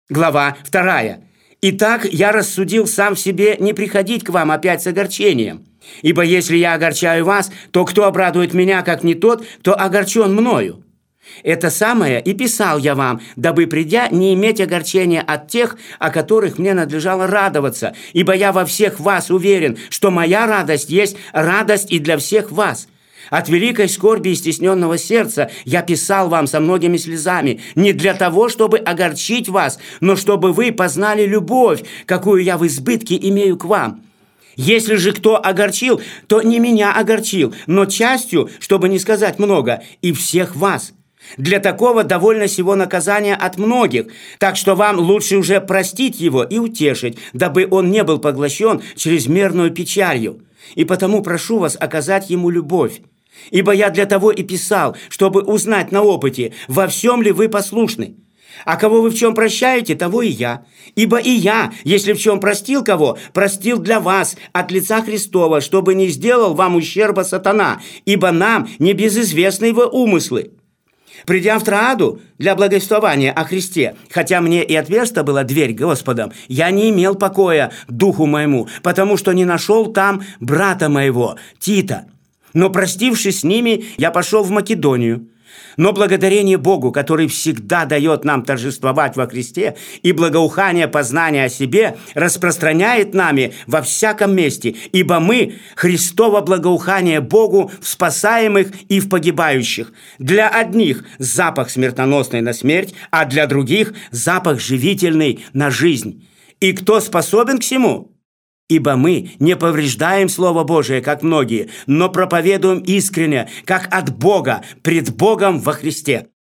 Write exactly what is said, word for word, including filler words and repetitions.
Глава вторая. «Итак, я рассудил сам в себе не приходить к вам опять с огорчением. Ибо если я огорчаю вас, то кто обрадует меня, как не тот, кто огорчен мною? Это самое и писал я вам, дабы, придя, не иметь огорчения от тех, о которых мне надлежало радоваться, ибо я во всех вас уверен, что моя радость есть радость и для всех вас. От великой скорби и стесненного сердца я писал вам со многими слезами, не для того, чтобы огорчить вас, но чтобы вы познали любовь, какую я в избытке имею к вам. Если же кто огорчил, то не меня огорчил, но частью, чтобы не сказать много, и всех вас. Для такого довольно сего наказания от многих, так что вам лучше уже простить его и утешить, дабы он не был поглощен чрезмерную печалью. И потому прошу вас оказать ему любовь. Ибо я для того и писал, чтобы узнать на опыте, во всем ли вы послушны. А кого вы в чем прощаете, того и я. Ибо и я, если в чем простил кого, простил для вас от лица Христова, чтобы не сделал вам ущерба сатана, ибо нам не безызвестны его умыслы. Придя в Трааду для благовествования о Христе, хотя мне и отверста была дверь Господом, я не имел покоя духу моему, потому что не нашел там брата моего, Тита. Но, простившись с ними, я пошел в Македонию. Но благодарение Богу, который всегда дает нам торжествовать во Христе, и благоухание познания о себе распространяет нами во всяком месте, ибо мы Христово благоухание Богу в спасаемых и в погибающих. Для одних запах смертоносный на смерть, а для других запах живительный на жизнь. И кто способен к сему? Ибо мы не повреждаем Слово Божие, как многие, но проповедуем искренне, как от Бога, пред Богом во Христе.